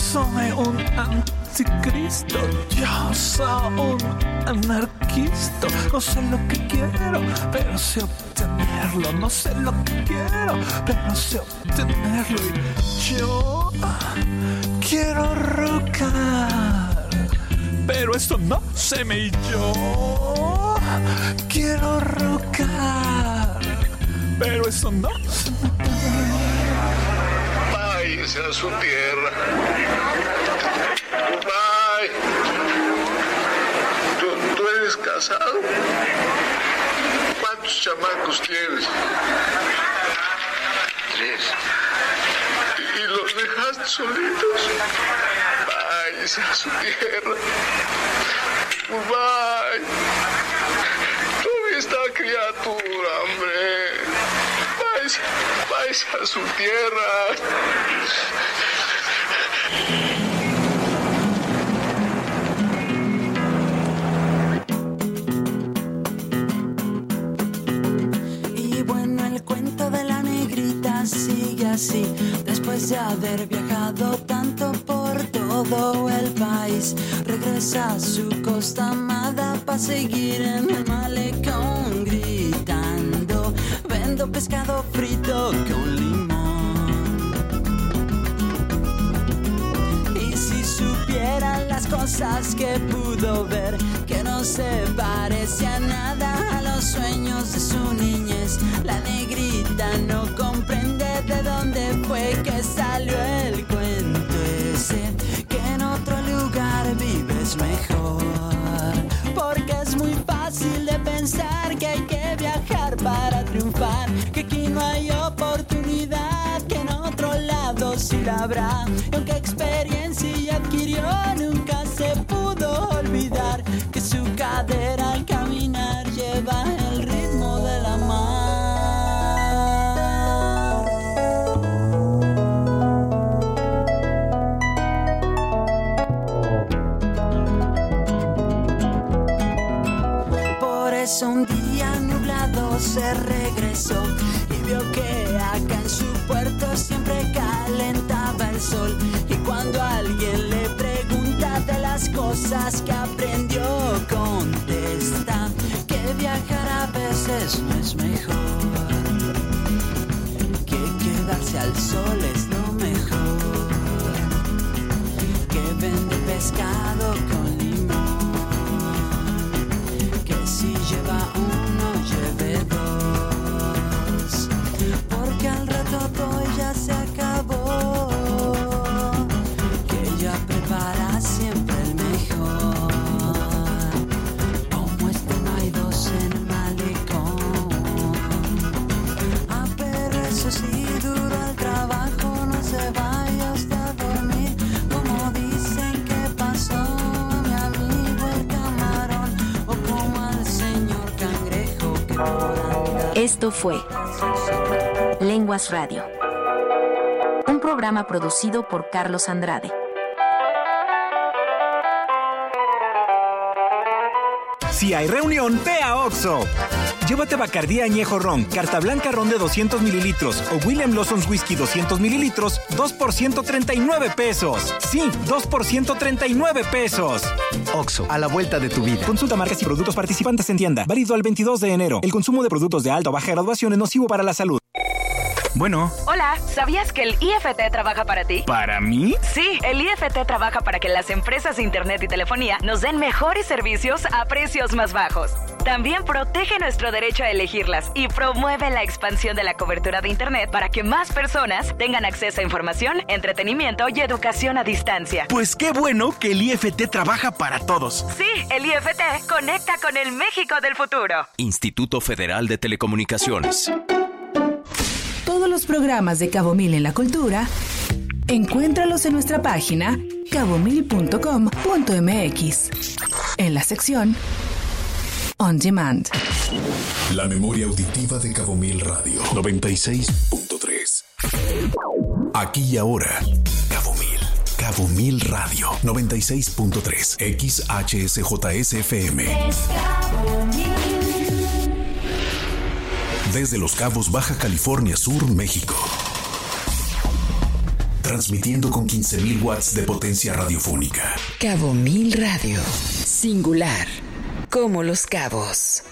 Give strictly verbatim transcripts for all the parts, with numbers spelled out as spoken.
soy un anticristo, yo soy un anarquista. No sé lo que quiero, pero sé obtenerlo. No sé lo que quiero, pero sé obtenerlo. Y yo quiero rocar, pero esto no se me. Yo quiero rocar, pero eso no se me. Váyase a su tierra. Bye. ¿Tú, ¿Tú eres casado? ¿Cuántos chamacos tienes? Tres. ¿Y, y los dejaste solitos? Váyase a su tierra. Bye. ¿Dónde está criatura, hombre? Váyase, váyase a su tierra. Y bueno, el cuento de la negrita sigue así. Después de haber viajado tanto por todo el país, regresa a su costa amada para seguir en el malecón gritando: vendo pescado frito con limón. Y si supieran las cosas que pudo ver, que no se parecía nada a los sueños de su niñez, la negrita no comprende de dónde fue que salió el cuento ese, que en otro lugar vives mejor. Porque es muy fácil de pensar que hay que viajar para triunfar, que aquí no hay oportunidad, que en otro lado sí la habrá. Y aunque experiencia adquirió, nunca se pudo olvidar que su cadera al caminar lleva el ritmo de la mar. Por eso un día nublado se regresó y vio que acá en su puerto siempre calentaba el sol. Y cuando alguien le pregunta de las cosas que aprendió, contesta que viajar a veces no es mejor, que quedarse al sol es lo mejor, que vende pescado con limón, que si lleva uno lleve dos, porque al rato todo ya se acabó, que ella prepara siempre el mejor. Como este no hay dos en el malecón. Ah, pero eso sí, duro al trabajo, no se vaya usted a dormir, como dicen que pasó a mi amigo el camarón, o como al señor cangrejo que por andar. Esto fue Lenguas Radio, un programa producido por Carlos Andrade. Si hay reunión, ve a Oxxo. Llévate Bacardí Añejo Ron, Carta Blanca Ron de doscientos mililitros o William Lawson's Whisky doscientos mililitros, dos por ciento treinta y nueve pesos. Sí, dos por ciento treinta y nueve pesos. Oxxo, a la vuelta de tu vida. Consulta marcas y productos participantes en tienda. Válido al veintidós de enero. El consumo de productos de alta o baja graduación es nocivo para la salud. Bueno. Hola, ¿sabías que el I F T trabaja para ti? ¿Para mí? Sí, el I F T trabaja para que las empresas de internet y telefonía nos den mejores servicios a precios más bajos. También protege nuestro derecho a elegirlas y promueve la expansión de la cobertura de internet para que más personas tengan acceso a información, entretenimiento y educación a distancia. Pues qué bueno que el I F T trabaja para todos. Sí, el I F T conecta con el México del futuro. Instituto Federal de Telecomunicaciones. Todos los programas de Cabo Mil en la Cultura, encuéntralos en nuestra página cabo mil punto com punto m x, en la sección On Demand. La memoria auditiva de Cabo Mil Radio noventa y seis punto tres. Aquí y ahora, Cabo Mil. Cabo Mil Radio noventa y seis punto tres. X H S J S F M. Desde Los Cabos, Baja California Sur, México. transmitiendo con quince mil watts de potencia radiofónica. Cabo Mil Radio. Singular. Como los cabos.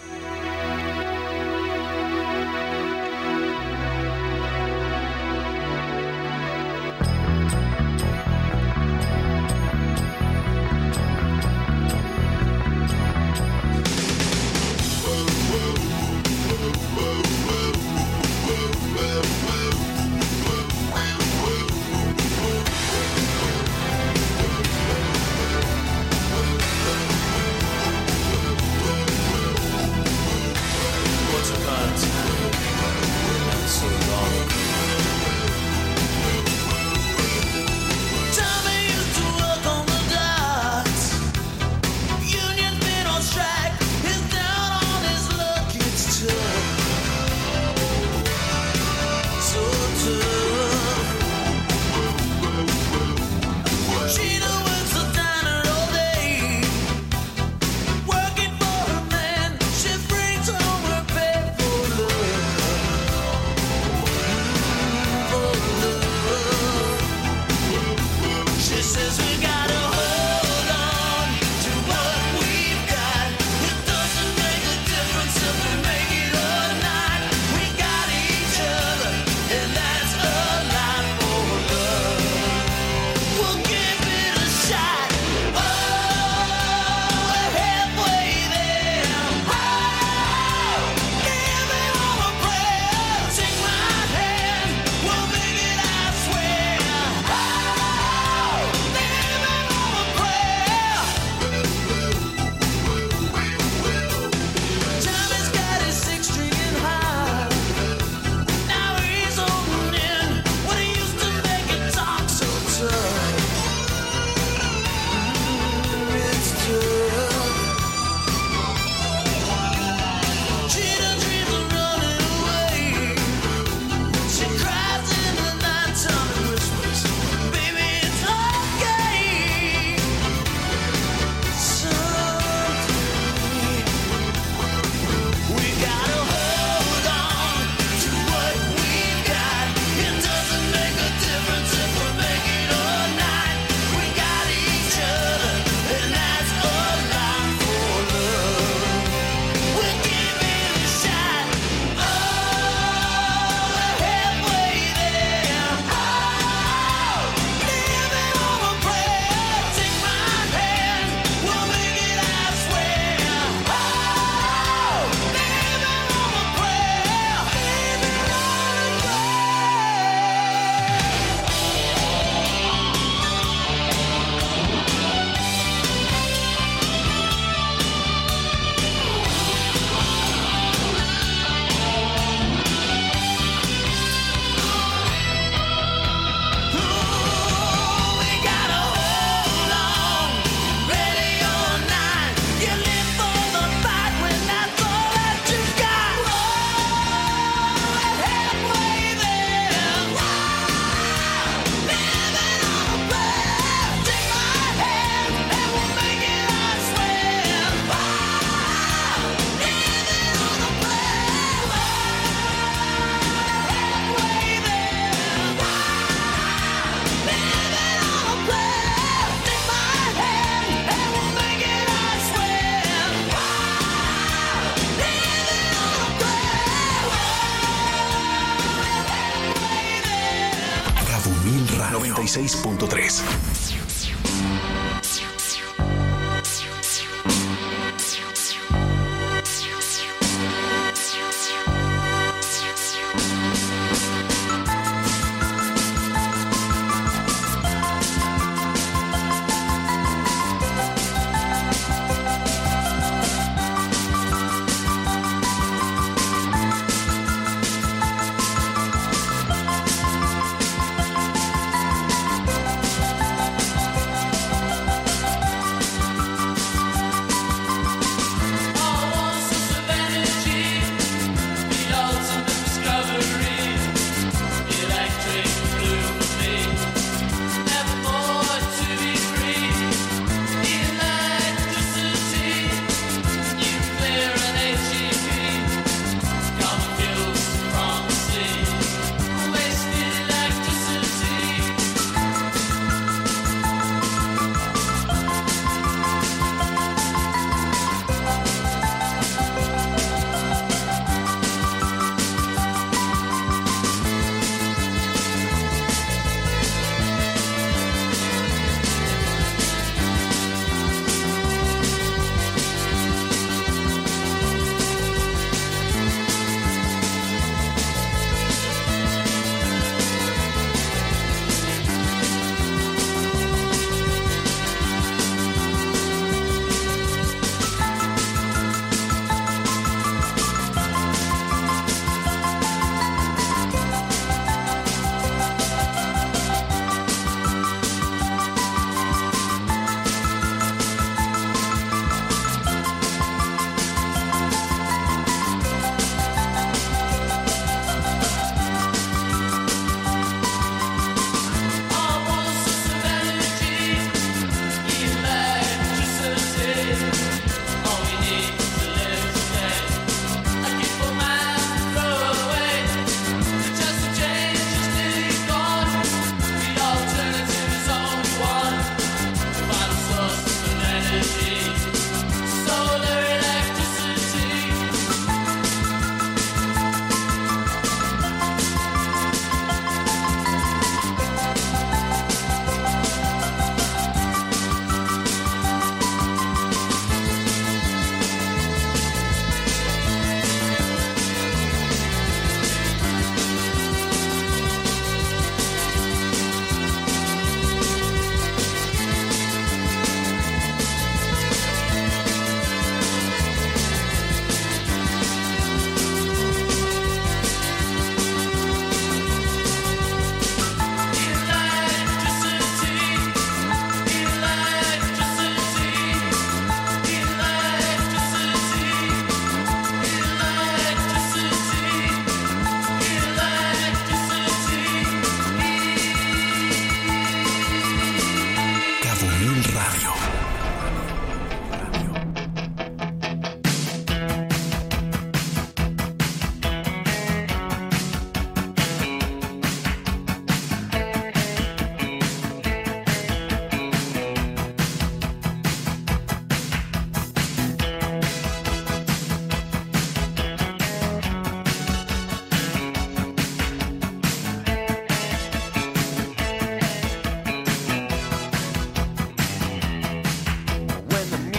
noventa y seis punto tres.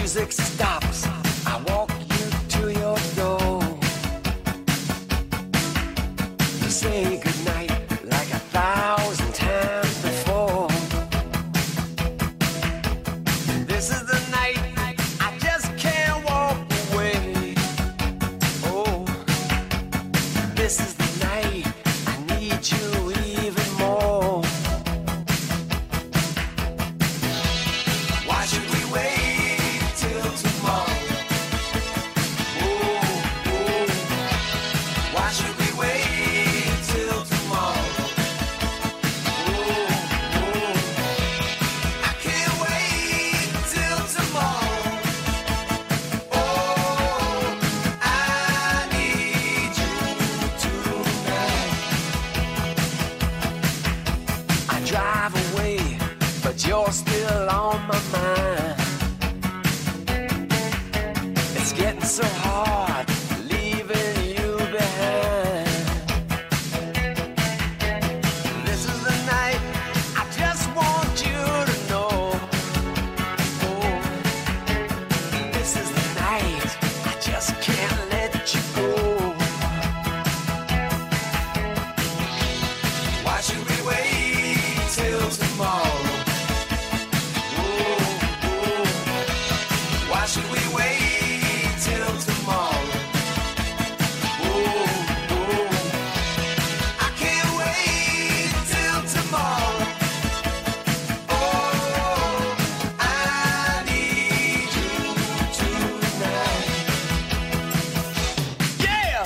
music stops, I walk you to your door. You say goodnight like a thousand times before. This is the night I just can't walk away. Oh, this is the night I need you even more. Why should we wait till tomorrow? Oh, oh. Why should we wait till tomorrow? Oh, oh. I can't wait till tomorrow. Oh, I need you tonight. I drive away, but you're still on my mind. It's getting so hard leaving you behind. This is the night I just want you to know. Oh, this is the night I just can't let you go. Why should we wait till tomorrow? Oh, oh. Why should we wait till tomorrow? Oh, oh. I can't wait till tomorrow. Oh, I need you tonight. Yeah!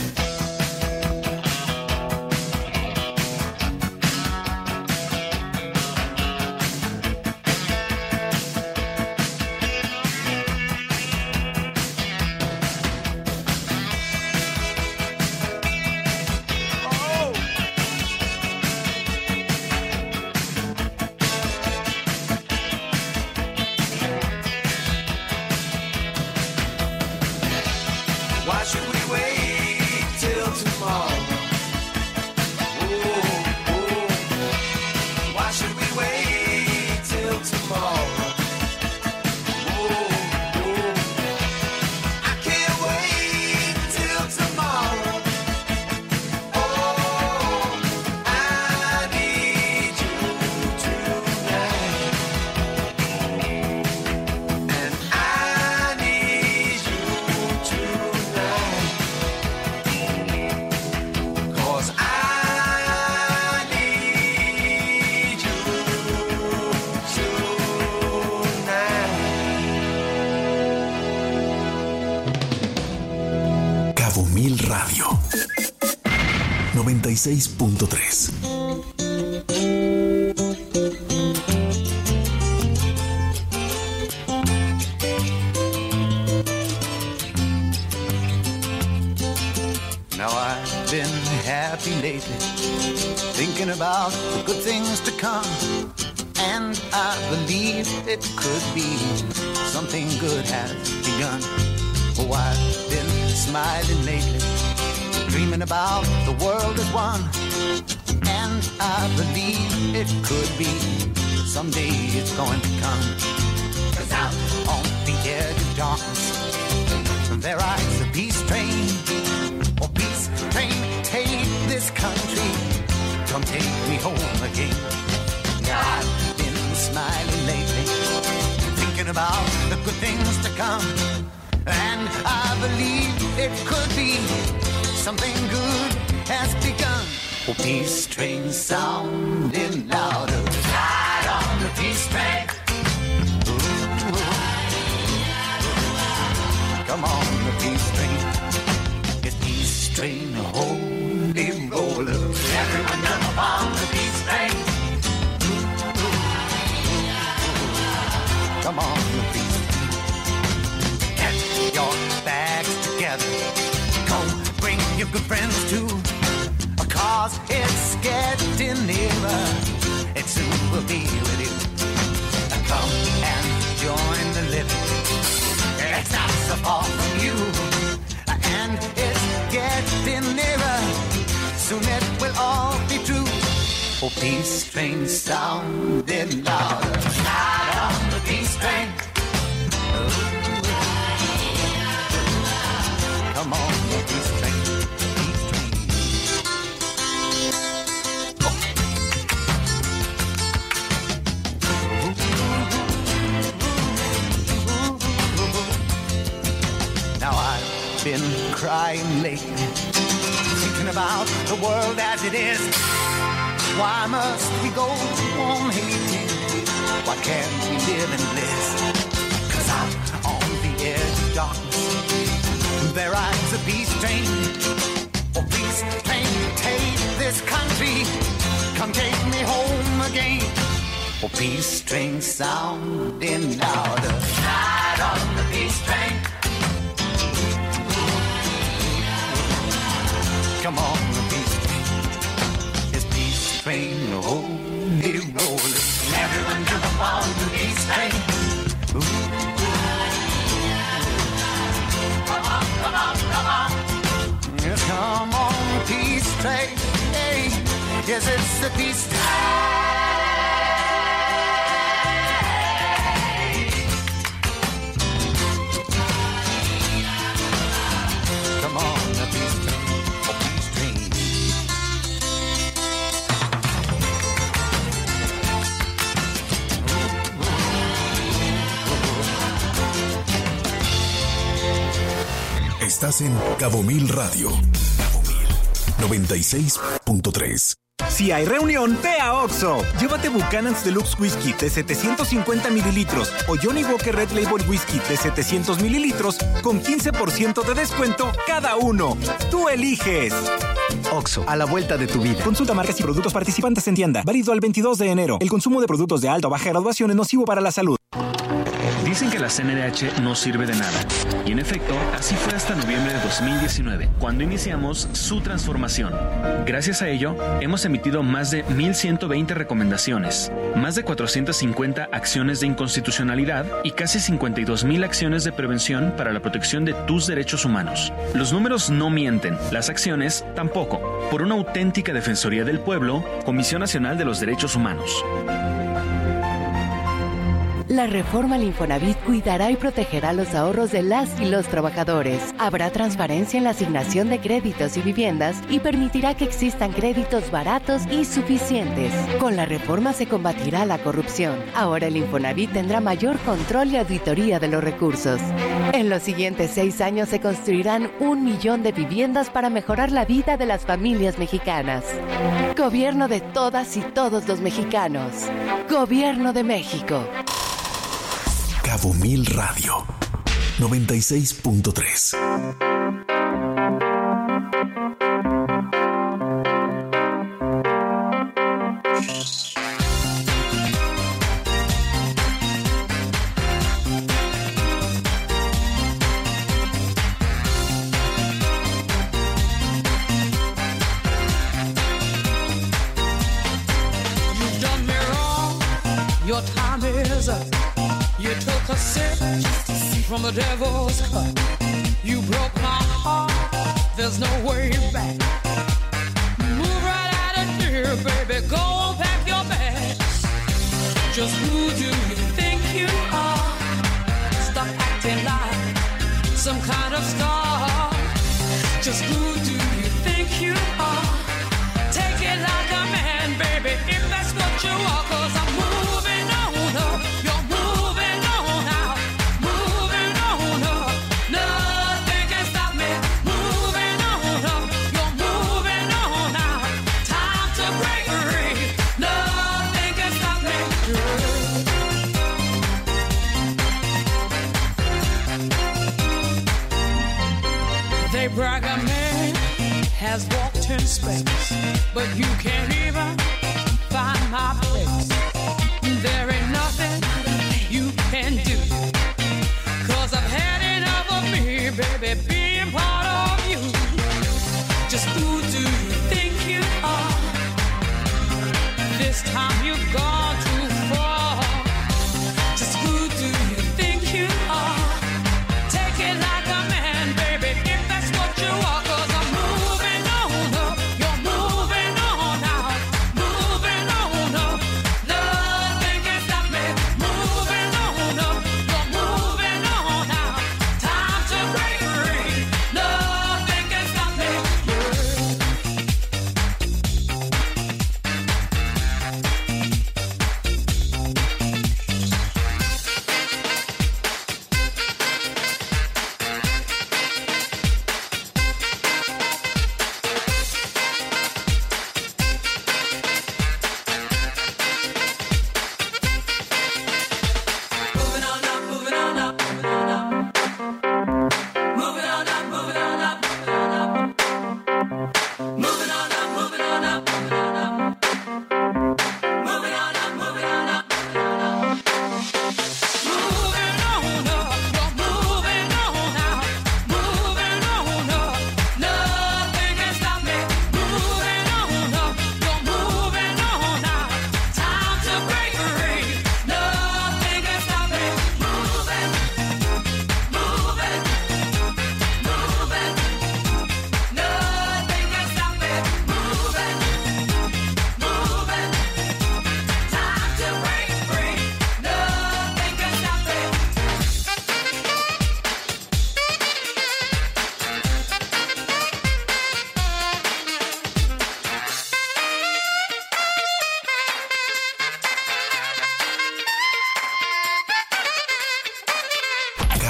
Oh! Why should we wait till tomorrow? Oh, oh. Why should we wait till tomorrow? Oh, oh. I can't wait till tomorrow. Oh, I need you tonight. And I need you tonight. 'Cause I need you tonight. Cabo Mil Radio noventa y seis punto tres. Now I've been happy lately, thinking about the good things to come. And I believe it could be something good has begun. Oh, I've been smiling lately, dreaming about the world as one. And I believe it could be someday it's going to come. 'Cause out on the edge of darkness, there rides the peace train. Oh, peace train, take this country, come take me home again. Now I've been smiling lately, thinking about the good things to come. And I believe it could be something good has begun. Oh, peace train sounding louder, ride on the peace train. Ooh, come on, the peace train. It's peace train, holy roller. Everyone jump upon the peace train. Come on, the peace train. Get your bags together. Go bring your good friends too. Cause it's getting nearer. It soon will be with you. Come and join the living. It's not so far from you. And it's getting nearer. Soon it will all be true. Oh, peace train sounding louder. Ride on the peace train. Oh. been crying lately, thinking about the world as it is. Why must we go on hating? Why can't we live in bliss? 'Cause out on the edge of darkness, there rides a peace train. Oh, peace train, take this country, come take me home again. Oh, peace train sounding louder. Ride on the peace train. Come on, the peace train. This peace train, holy roller. Everyone jump on the peace train. Ooh. Come on, come on, come on. Yes, come on, the peace train. Hey, yes, it's the peace train. Estás en Cabo Mil Radio. Cabo Mil noventa y seis punto tres. Si hay reunión, ve a Oxxo. Llévate Buchanan's Deluxe Whiskey de setecientos cincuenta mililitros o Johnny Walker Red Label Whiskey de setecientos mililitros con quince por ciento de descuento cada uno. Tú eliges. Oxxo, a la vuelta de tu vida. Consulta marcas y productos participantes en tienda. Válido al veintidós de enero. El consumo de productos de alta o baja graduación es nocivo para la salud. Dicen que la C N D H no sirve de nada. Y en efecto, así fue hasta noviembre de dos mil diecinueve, cuando iniciamos su transformación. Gracias a ello, hemos emitido más de mil ciento veinte recomendaciones, más de cuatrocientas cincuenta acciones de inconstitucionalidad y casi cincuenta y dos mil acciones de prevención para la protección de tus derechos humanos. Los números no mienten, las acciones tampoco. Por una auténtica defensoría del pueblo, Comisión Nacional de los Derechos Humanos. La reforma al Infonavit cuidará y protegerá los ahorros de las y los trabajadores. Habrá transparencia en la asignación de créditos y viviendas y permitirá que existan créditos baratos y suficientes. Con la reforma se combatirá la corrupción. Ahora el Infonavit tendrá mayor control y auditoría de los recursos. En los siguientes seis años se construirán un millón de viviendas para mejorar la vida de las familias mexicanas. Gobierno de todas y todos los mexicanos. Gobierno de México. Cabo Mil Radio noventa y seis punto tres. You've done me wrong. Your time is up. You took a sip from the devil's cup. You broke my heart, there's no way back. Move right out of here, baby, go on, pack your bags. Just who do you think you are? Stop acting like some kind of star. Just who do you think you are? Take it like a man, baby, if that's what you are. 'Cause I'm moving on up, you're moving on out, moving on up. Nothing can stop me. Moving on up, you're moving on out. Time to break free. Nothing can stop me. They brag a man has walked in space, but you can't even find my place. There ain't nothing you can do, 'cause I've had enough of me, baby, being part of you. Just who do you think you are? This time you've gone too far. Just who do you think you are? Take it like a man, baby, if that's what you are. 'Cause I'm moving on up, you're moving on out, moving on up. Nothing can stop me. Moving on up, you're moving on out. Time to break free. Nothing can stop me.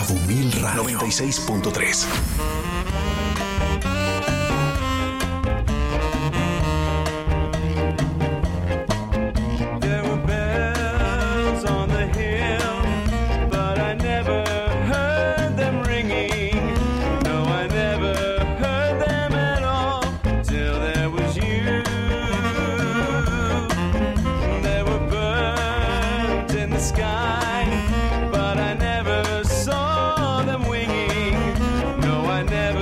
Cabo Mil Radio noventa y seis punto tres. Sky, but I never saw them winging. No, I never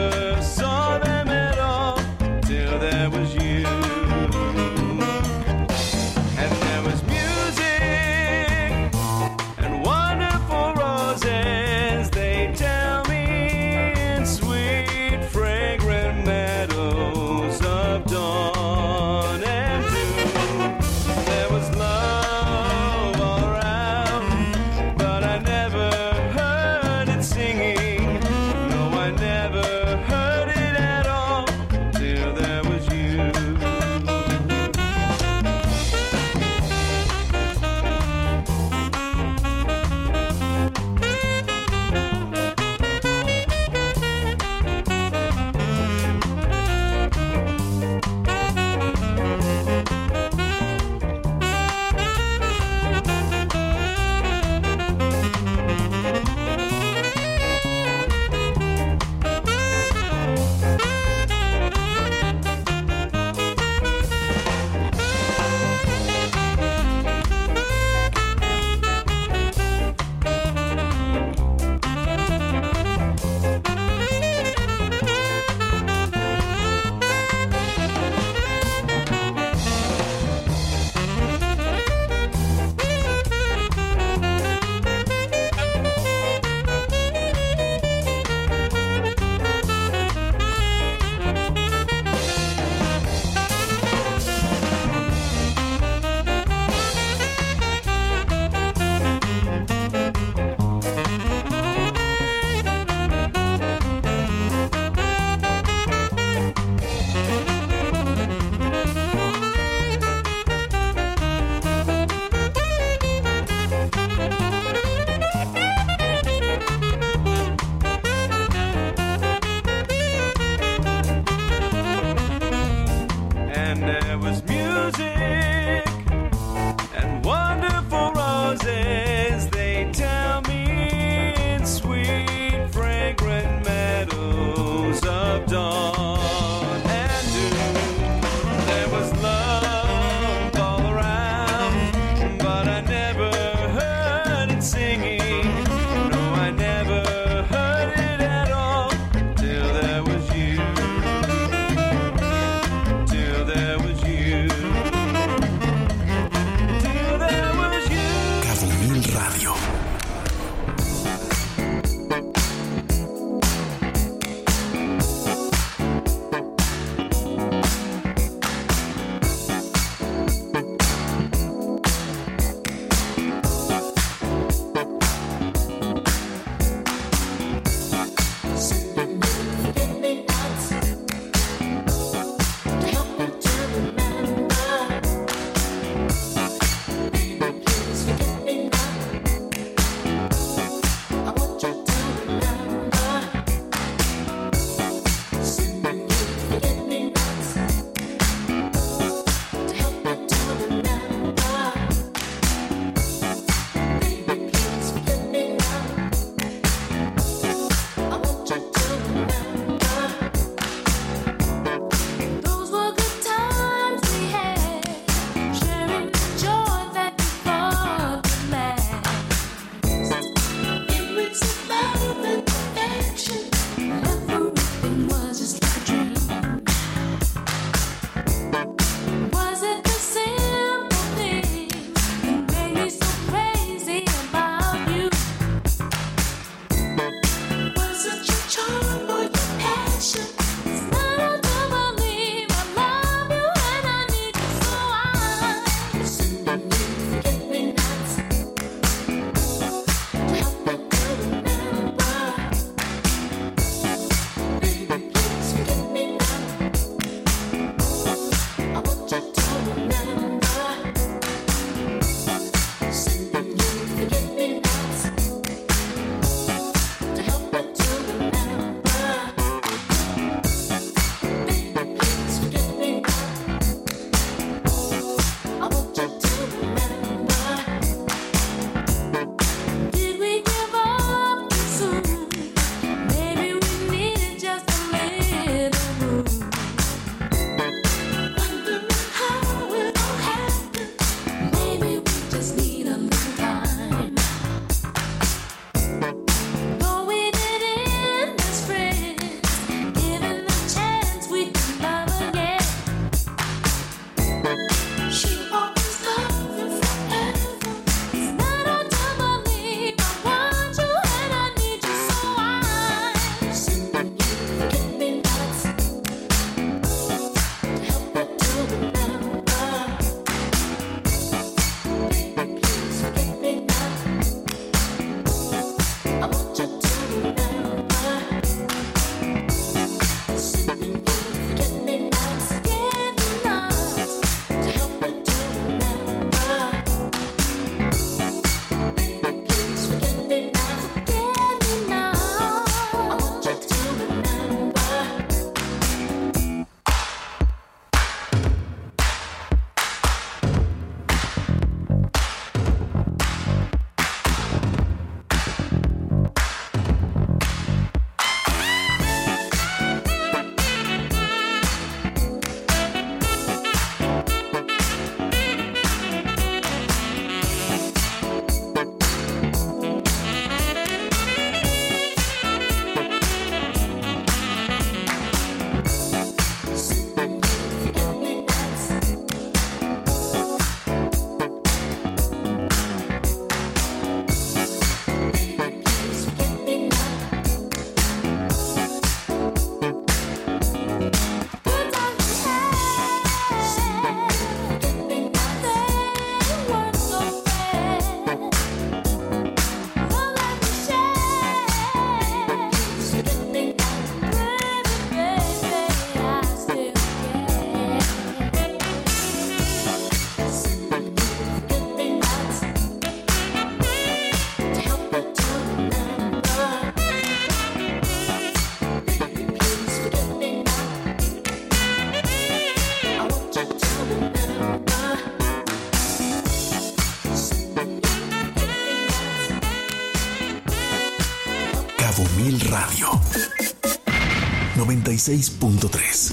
Mil Radio noventa y seis punto tres.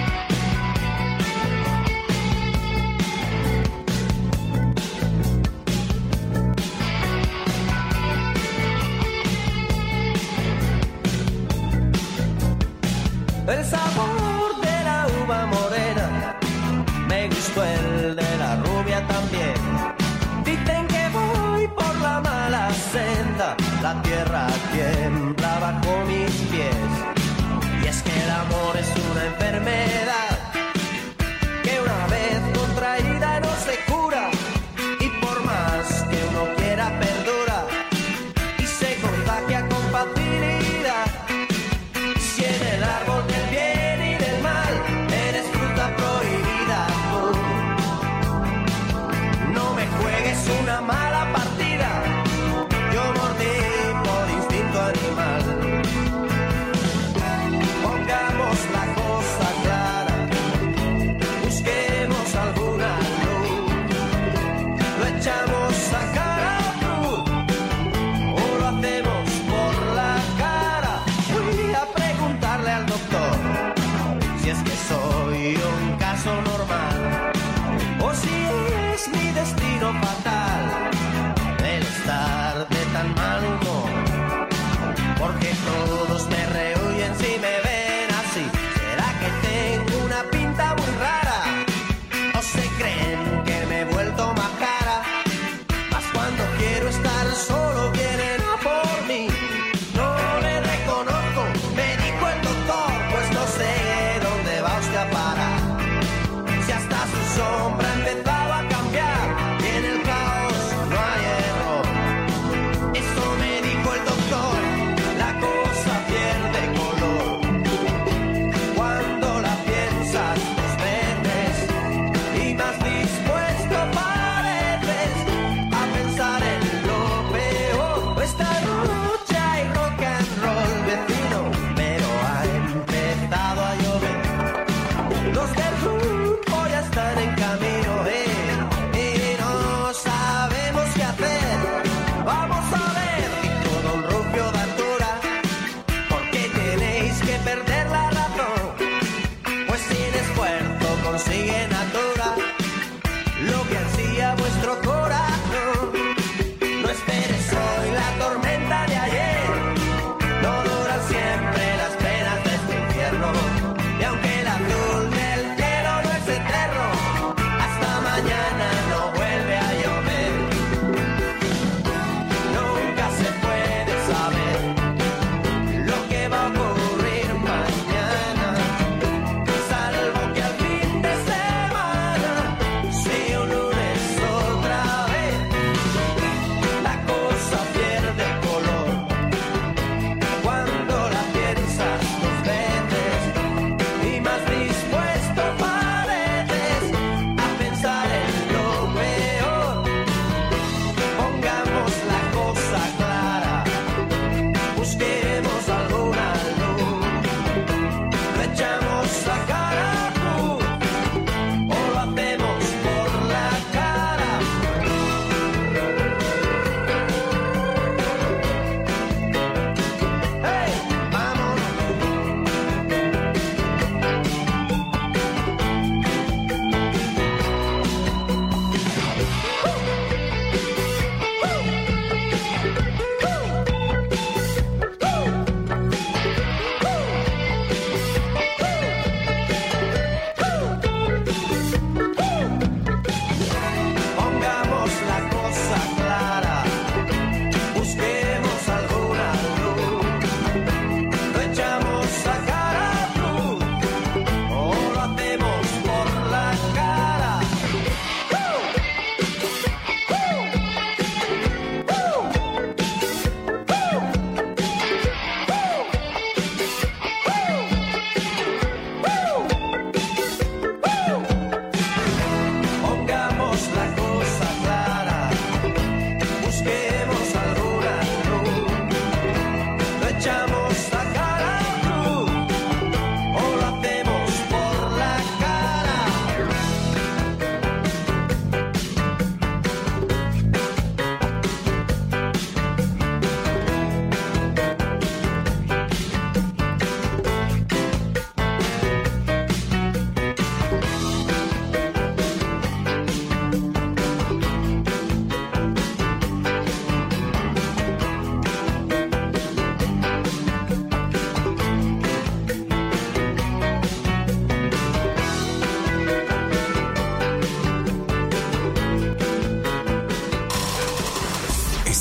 El sabor de la uva morena, me gustó el de la rubia también. Dicen que voy por la mala senda, la tierra tiembla bajo mis pies. Y es que el amor es una enfermedad que una vez contraída no se cura, y por más que uno quiera perdura y se contagia con facilidad. Si en el árbol del bien y del mal eres fruta prohibida tú, no me juegues una mala partida. Yo mordí por instinto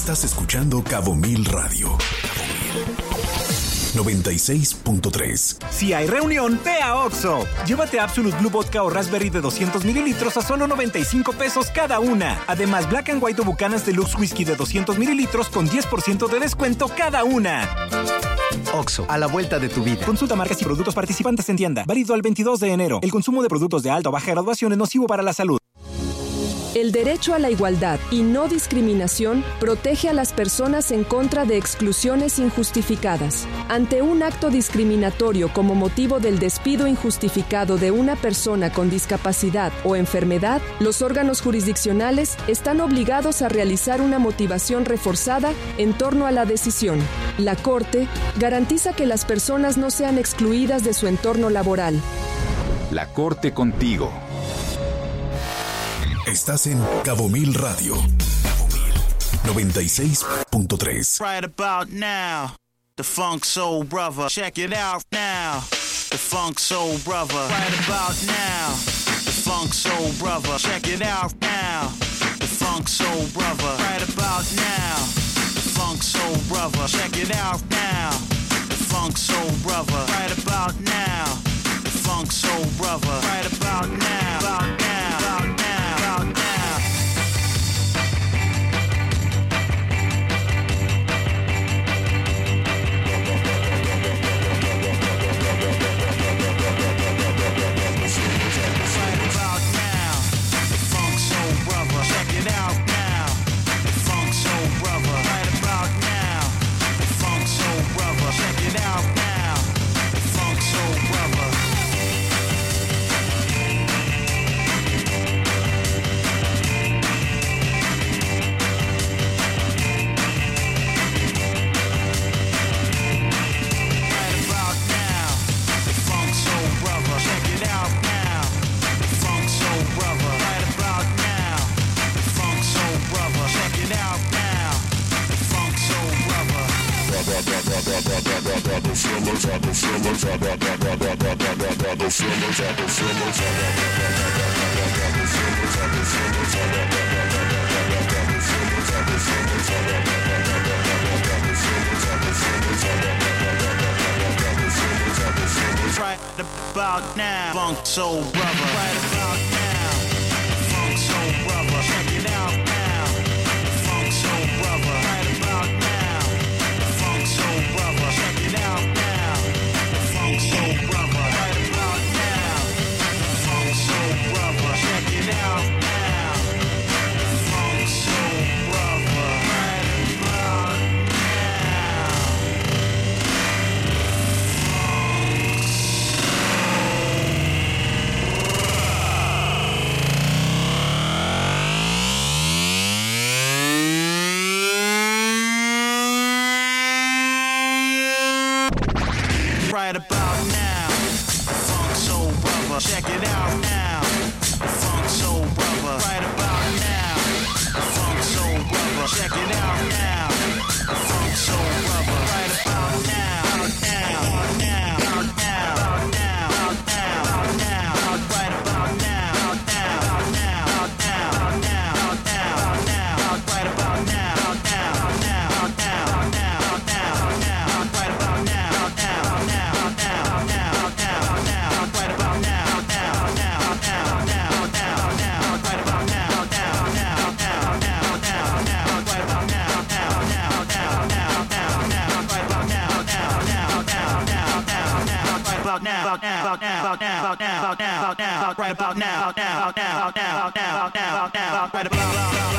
Estás escuchando Cabo Mil Radio. Cabo Mil. noventa y seis punto tres. Si hay reunión, ve a Oxxo. Llévate Absolute Blue Vodka o Raspberry de doscientos mililitros a solo noventa y cinco pesos cada una. Además, Black and White o Buchanan Deluxe Whisky de doscientos mililitros con diez por ciento de descuento cada una. Oxxo, a la vuelta de tu vida. Consulta marcas y productos participantes en tienda. Válido al veintidós de enero. El consumo de productos de alta o baja graduación es nocivo para la salud. El derecho a la igualdad y no discriminación protege a las personas en contra de exclusiones injustificadas. Ante un acto discriminatorio como motivo del despido injustificado de una persona con discapacidad o enfermedad, los órganos jurisdiccionales están obligados a realizar una motivación reforzada en torno a la decisión. La Corte garantiza que las personas no sean excluidas de su entorno laboral. La Corte contigo. Estás en Cabo Mil Radio. Cabo Mil. noventa y seis punto tres. Right about now, the Funk Soul Brother. Check it out now. The Funk Soul Brother. Right about now, the Funk Soul Brother. Check it out now. The Funk Soul Brother. Right about now, the Funk Soul Brother. Check it out now. The Funk Soul Brother. Right about now, the Funk Soul Brother. Right about now, about now, about now. Right about now, Funk Soul Brother. Right about now, Funk Soul Brother. Check it out now, Funk Soul Brother. Right about now, Funk Soul Brother. Check it out now, Funk Soul Brother. Right about now, Funk Soul Brother. Check it out now, Funk Soul Brother. Right about right about now, Funk Soul Brother. Check it out now, Funk Soul Brother. Right about now, Funk Soul Brother. Check it out now, Funk Soul Brother. Right about now, now, now, now, now, now, now, now, right about now, now, now, now, now, now, now, right about now, now, now, now, now, now, now, right about now, now, now, now, now, now, now, right about now, now, now, now, now, now, now, right about now, now, now, now, now, now, now, right about now, now, now, now, now, now, now, right about now, now, now, now, now, now, now, right about now, now, now, now, now, now, now, right about now, now, now, now, now, now, now, right about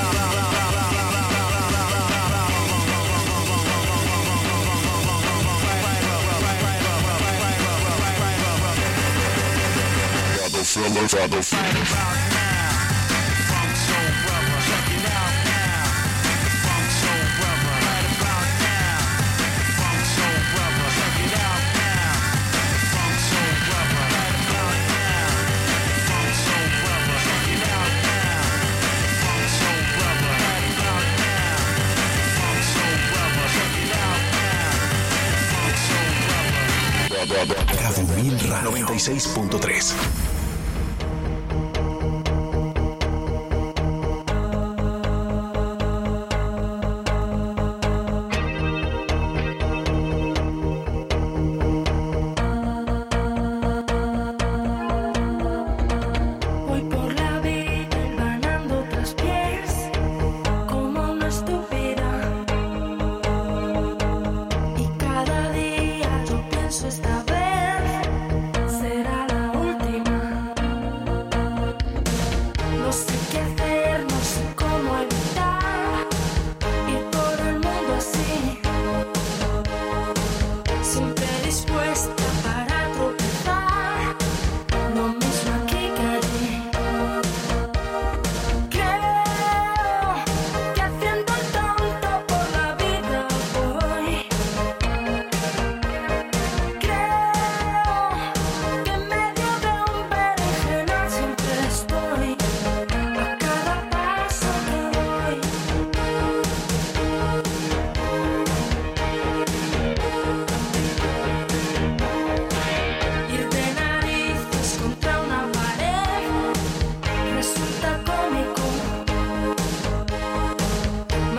Fellas, I don't feel it. Funk Soul Brother. Check it out now, Funk Soul Brother. Right about now, Funk Soul Brother. Check it out now, Funk Soul Brother. Right about now, Funk Soul Brother. Check it out now, Funk Soul Brother. Right about now, Funk Soul Brother. Check it out now, Funk Soul Brother. Cabo Mil Radio noventa y seis punto tres.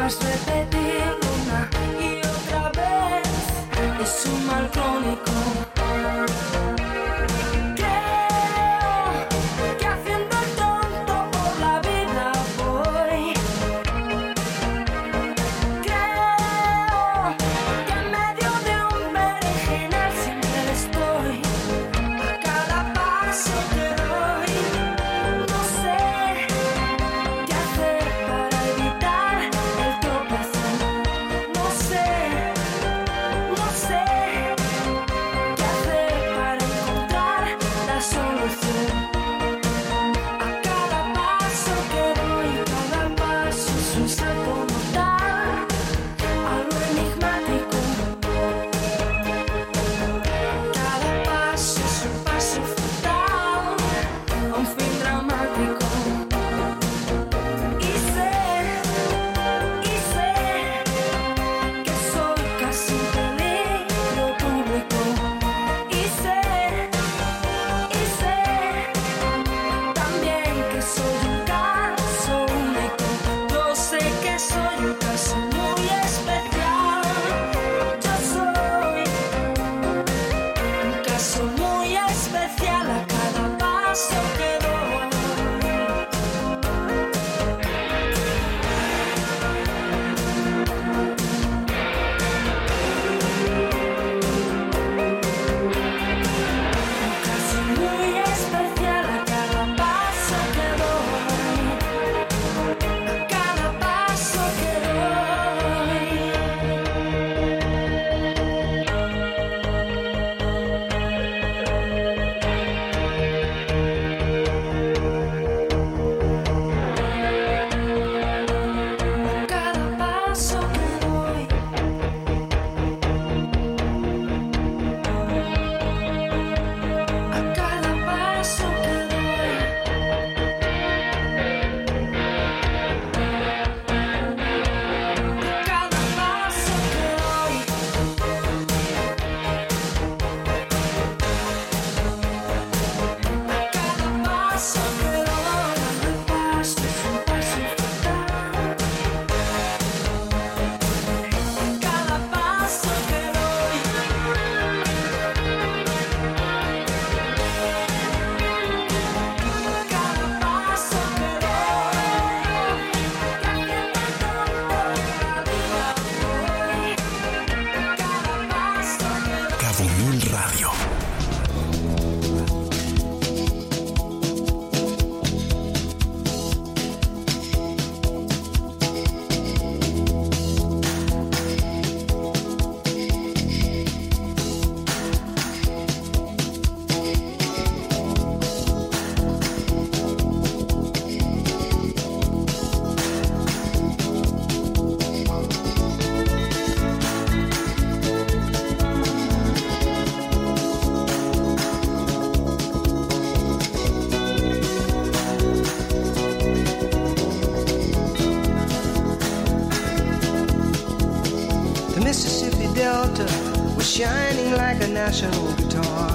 es repetirlo una y otra vez, es un mal crónico. Shining like a national guitar.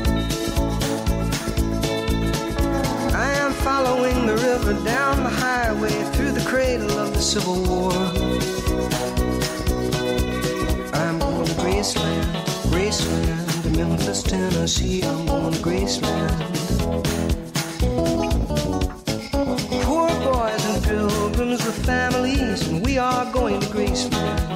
I am following the river down the highway through the cradle of the Civil War. I'm going to Graceland, Graceland, to Memphis, Tennessee. I'm going to Graceland. Poor boys and pilgrims with families, and we are going to Graceland.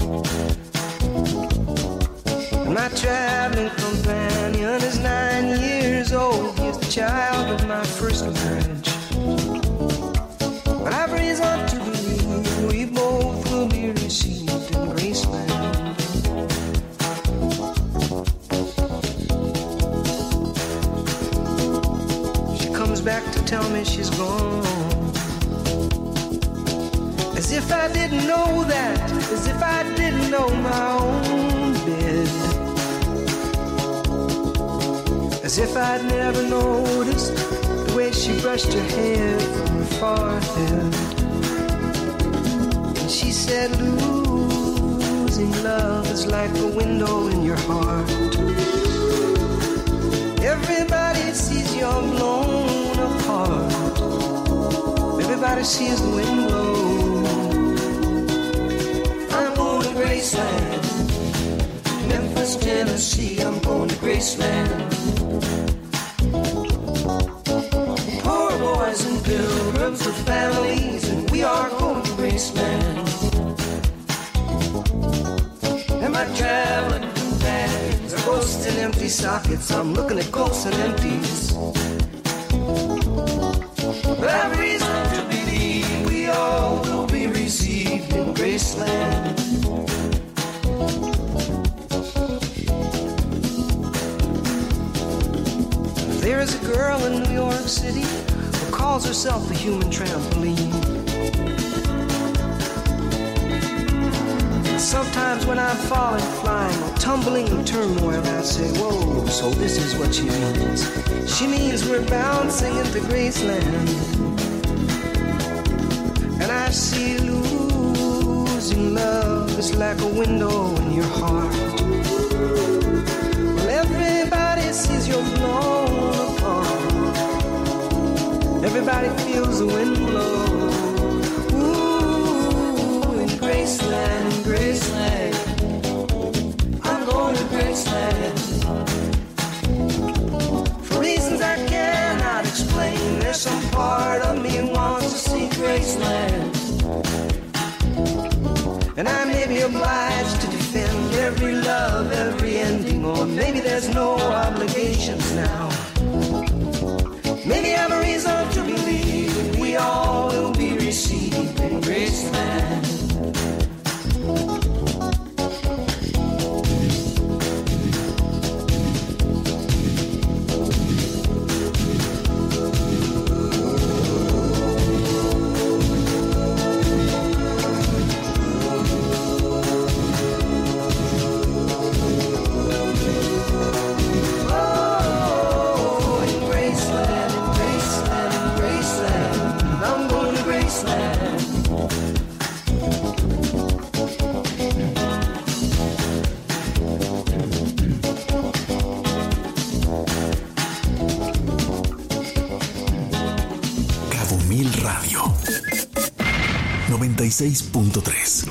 My traveling companion is nine years old. He's the child of my first marriage. But I've reason to believe we both will be received in Graceland. She comes back to tell me she's gone. As if I didn't know that, as if I didn't know my own bed. As if I'd never noticed the way she brushed her hair from her forehead. And she said, losing love is like a window in your heart. Everybody sees you're blown apart. Everybody sees the wind blow. Tennessee, I'm going to Graceland. Poor boys and pilgrims with families, and we are going to Graceland. And my traveling companions are ghosts and empty sockets. I'm looking at ghosts and empties. But I have reason to believe we all will be received in Graceland. There is a girl in New York City who calls herself the human trampoline. Sometimes when I'm falling, flying, or tumbling in turmoil, I say, whoa, so this is what she means. She means we're bouncing into Graceland. And I see losing love is like a window in your heart. Well, everybody sees you're blown apart. Everybody feels the wind blow. Ooh, in Graceland, Graceland, I'm going to Graceland. For reasons I cannot explain, there's some part of me wants to see Graceland. And I may be obliged to defend every love, every ending, or maybe there's no obligations now. Maybe I have a reason to believe we all will be received in Graceland. noventa y seis punto tres.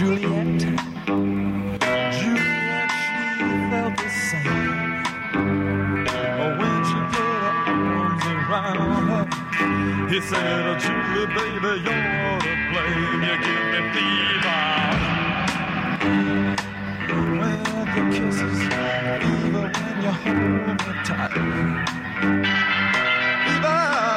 Juliet, Juliet, she felt the same. Oh, when she put her arms around her, he said, oh, Julie, baby, you're to blame. You give me fever. When the kisses, fever when you hold me tight. Fever.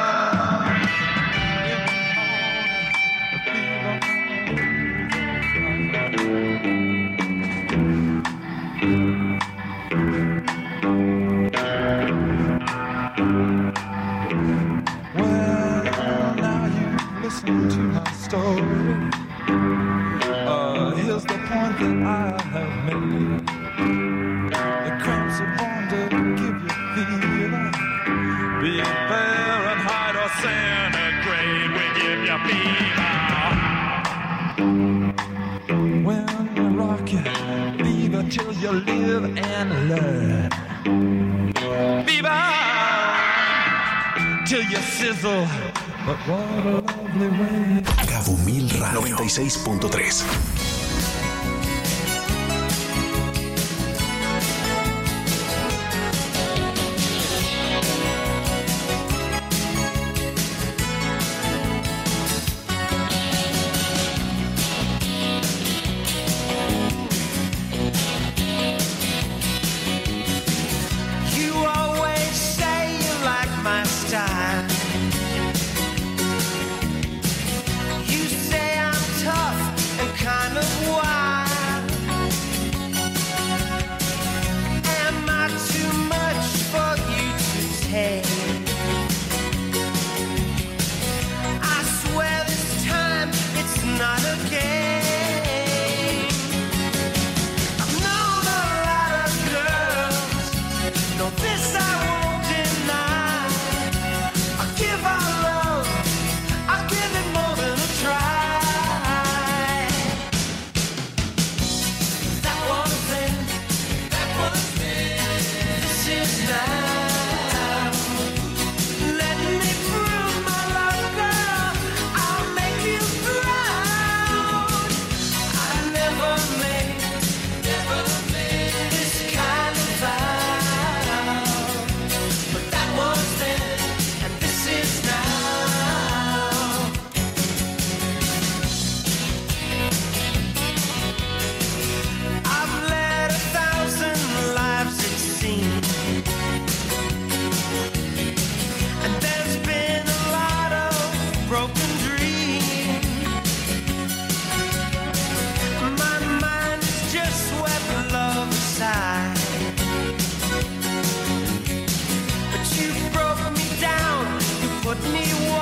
Listen to my story. Uh, here's the point that I have made. The cramps are born to give you fever. Be it Fahrenheit or centigrade, we give you fever. When we rock you, fever till you live and learn. Fever till you sizzle. But what a lovely way. Cabo Mil Radio noventa y seis punto tres. You always say you like my style. Kind of wild. Am I too much for you to take? I swear this time it's not a game. I've known a lot of girls. No, this I won't deny. I'll give our love. I'll give it more than a try. Put me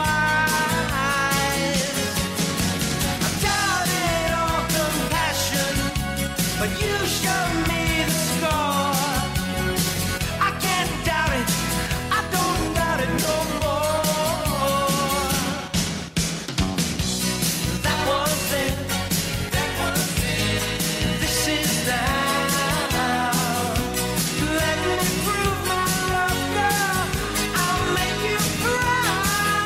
wise. I've doubted all compassion, but you showed me the score. I can't doubt it, I don't doubt it no more. That was then, that was then. This is now. Let me prove my love, girl. I'll make you proud.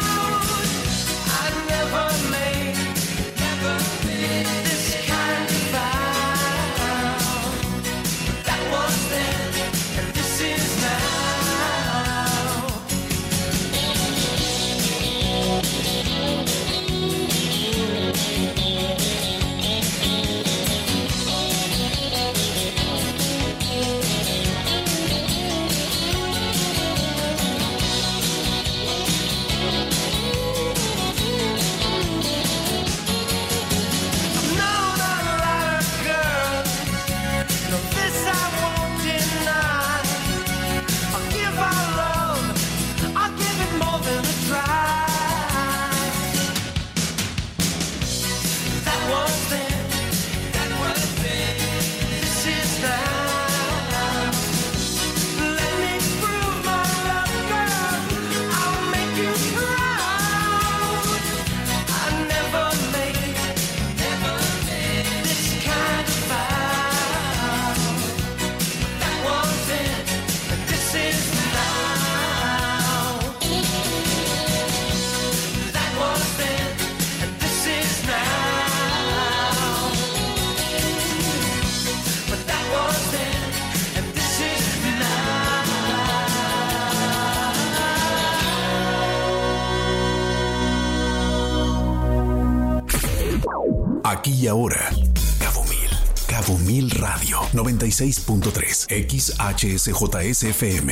Aquí y ahora. Cabo Mil. Cabo Mil Radio. noventa y seis punto tres. X H S J S F M.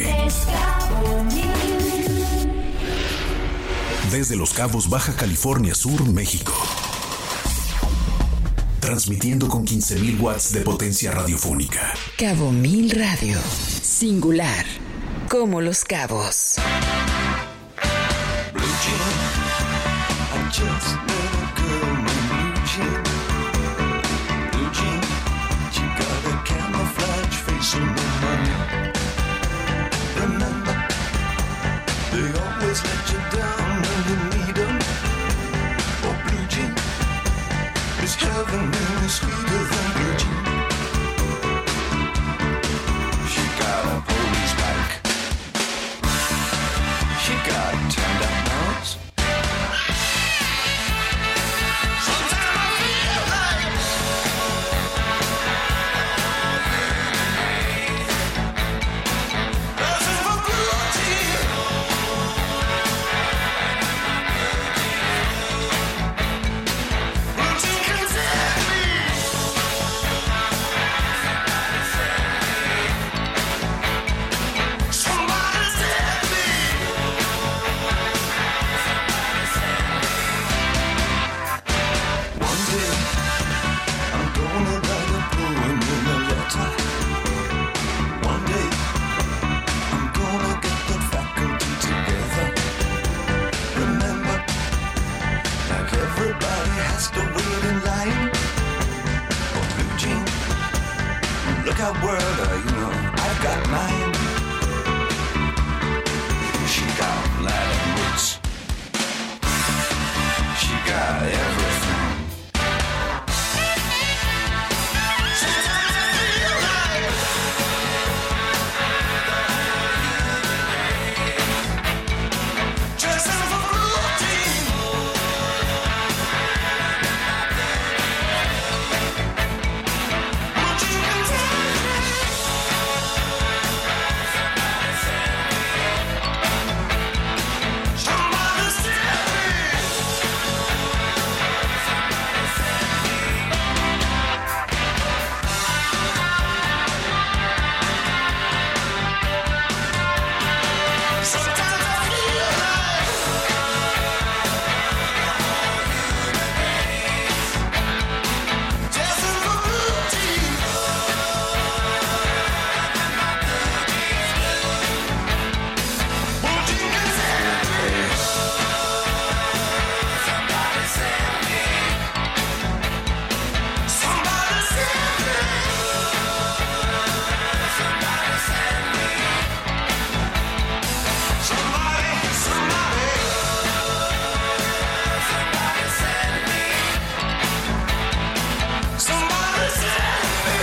Desde Los Cabos, Baja California Sur, México. Transmitiendo con quince mil watts de potencia radiofónica. Cabo Mil Radio. Singular. Como Los Cabos. Heaven is sweeter than blue jean. She got a police bike. She got turned up nose. Sometimes I feel like dancing for blue jean. Blue jean can set me. Somebody set me. One day I'm gonna write a poem in a letter. One day I'm gonna get the faculty together. Remember, like everybody has to wait in line for blue jean. Look out, world, uh, you know, I've got mine. She got Latin roots. She got everything. Sometimes I feel like dressing for blue jean. Blue jean can take me. Somebody set me. Sometimes I feel like dancing for blue jean. Blue jean can set me. Somebody set me. Somebody set me. Somebody set me. Somebody, somebody. Somebody set me. Somebody set me.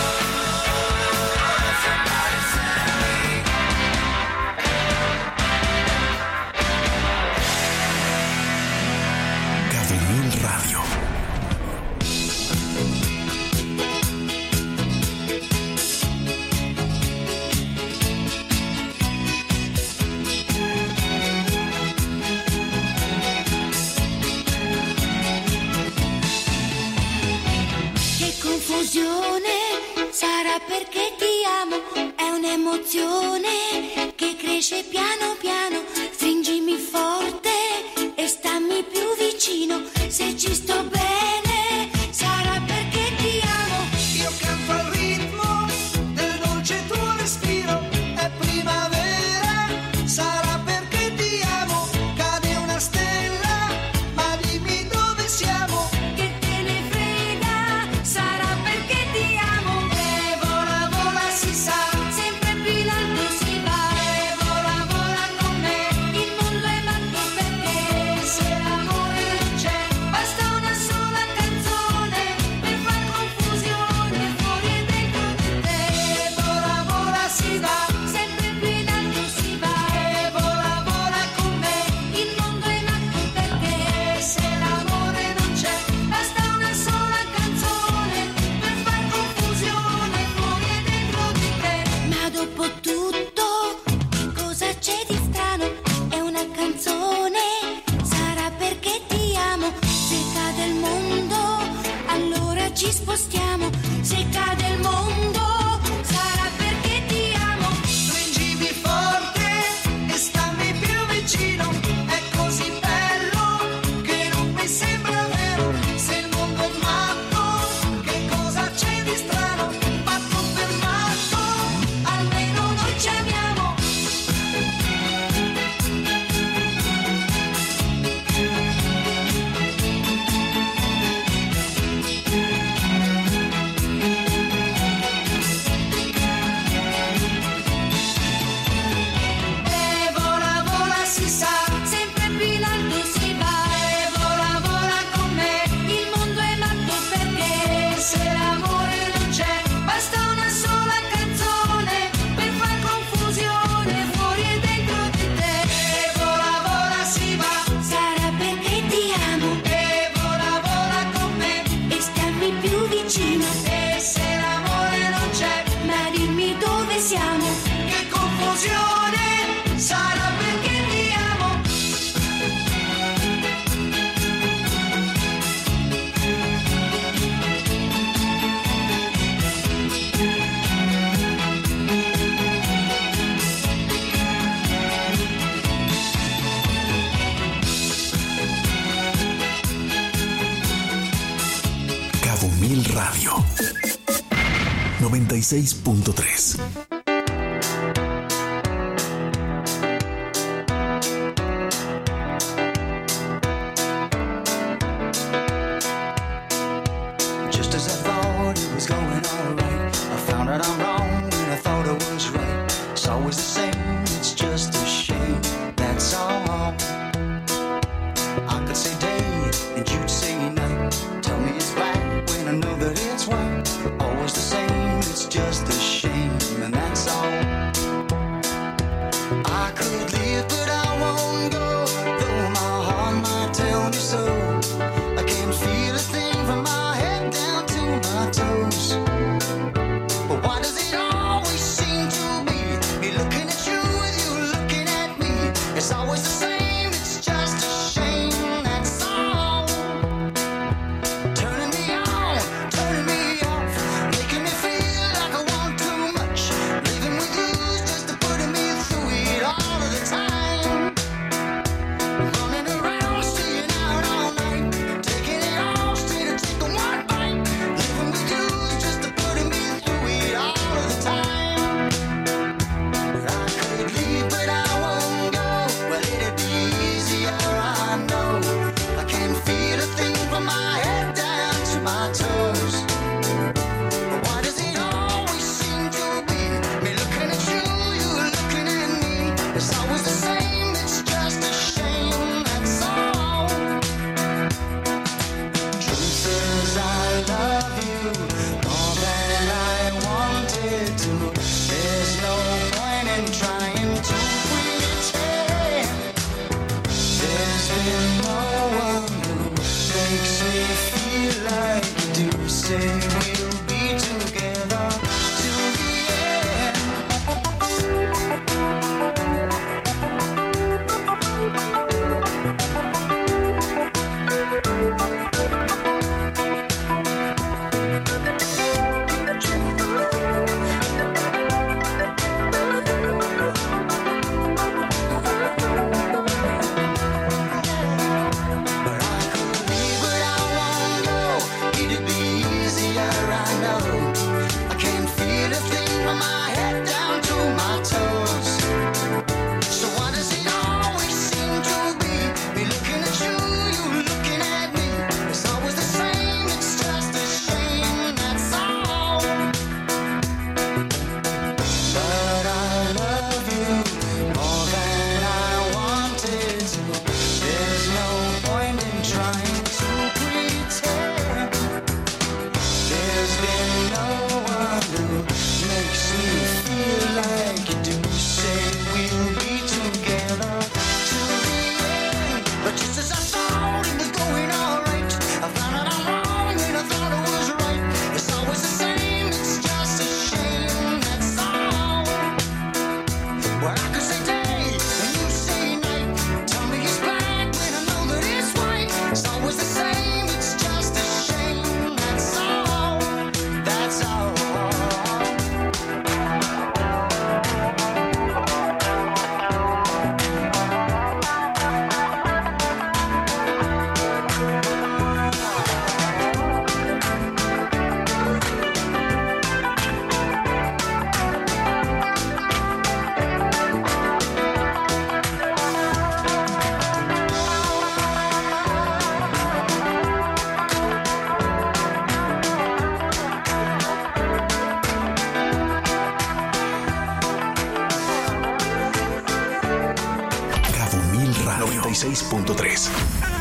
Somebody set me. Cabo Mil Radio. Che confusione, sarà perché ti amo, è un'emozione che cresce piano piano, stringimi forte e stammi più vicino, se ci sto bene, sarà perché ti amo. Io canto al ritmo del dolce tuo respiro, è primavera, sarà perché ti amo, cade una stella, ma dimmi dove siamo. Che te ne frega, sarà perché ti amo. E vola, vola, si sa, sempre più in alto si va. E vola, vola con me, il mondo è matto Radio noventa y seis punto tres. Just as I thought it was going alright, I found out I'm wrong when I thought I was right. It's always the same, it's just a shame, that's all. I could say day and you'd say night. Tell me it's black when I know that it's white. Always the same, it's just a shame, and that's all. I could leave but I won't go, though my heart might tell me so. I can't feel a thing from my head down to my toes. But why does it always seem to be me looking at you with you looking at me? It's always the same, it's just a shame, that's all. Turning me on, turning me off, making me feel like I want too much. Living with you's just putting me through it all of the time. Running around, staying out all night, taking it all straight and taking one bite. Living with you's just putting me through it all of the time. But I could leave, but I won't go. Well, it'd be easier, I know. I can't feel a thing from my head down to my toes. But why does it always seem to be me looking at you, you looking at me? It's always the same, it's just a shame, that's all. Truth says I love you more than I wanted to. There's no point in trying to pretend. There's been no one who makes me feel like you do. Say we'll be together till the end. But I could leave, but I won't go. It'd be easier, I know. I can't feel a thing from my head down to my toes. So why does it always seem to be me looking at you, you looking at me? It's always the same, it's just a shame, that's all. But I love you more than I wanted to. There's no point in trying to pretend. There's been no one who makes me feel like you do. Say we'll be together till the end. But just as I thought it was going alright, I found out I'm wrong when I thought I was right. It's always the same, it's just a shame, that's all. Well, I could say day and you say night. Tell me it's black when I know that it's white. It's always the same, it's just a shame, that's all. That's all. Cabo Mil Radio noventa y seis punto tres.